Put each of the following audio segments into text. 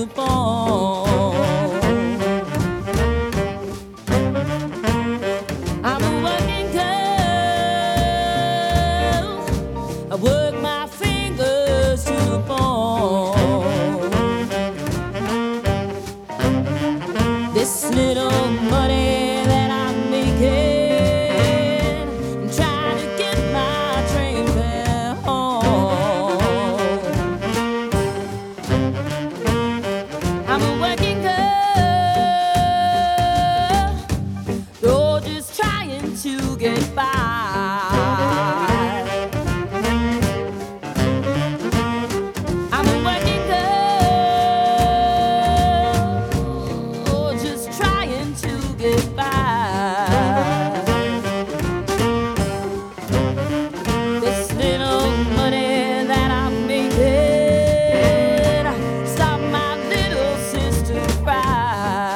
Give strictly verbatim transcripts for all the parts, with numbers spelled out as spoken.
the bone. I'm a working girl. I work my fingers to the bone. This little money that I'm making, I'm trying to get my train fare home. I'm a working girl, oh, just trying to get by. I'm a working girl, oh, just trying to get by. This little money that I'm making, stop my little sister cry.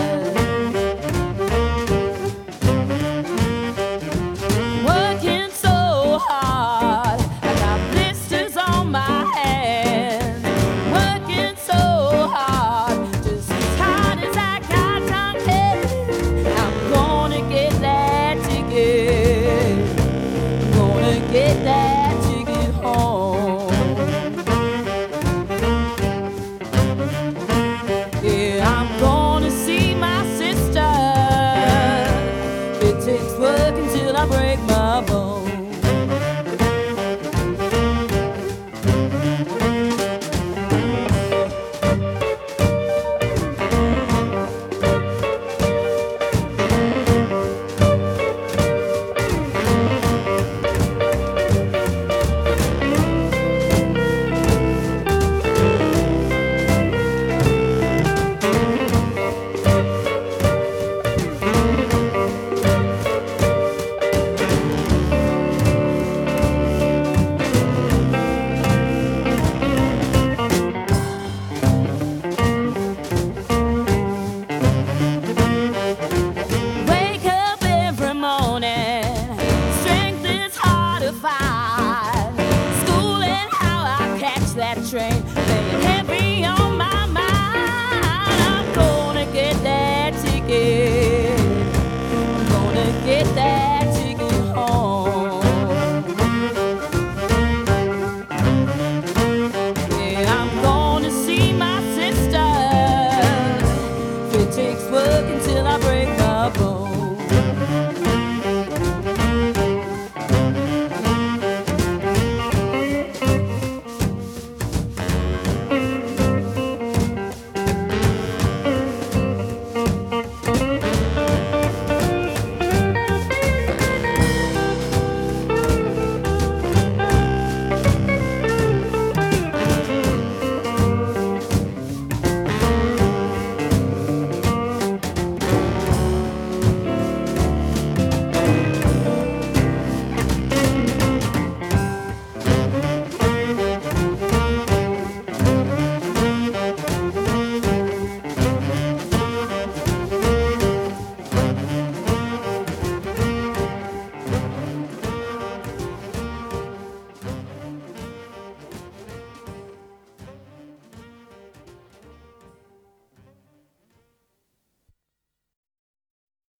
Working so hard, I got blisters on my hands. Working so hard, just as hard as I got on head. I'm gonna get that ticket. I'm gonna get that ticket home. Yeah, I'm gonna see my sister. It takes work until I break my bones. Wake up every morning, strength is hard to find. School and how I catch that train.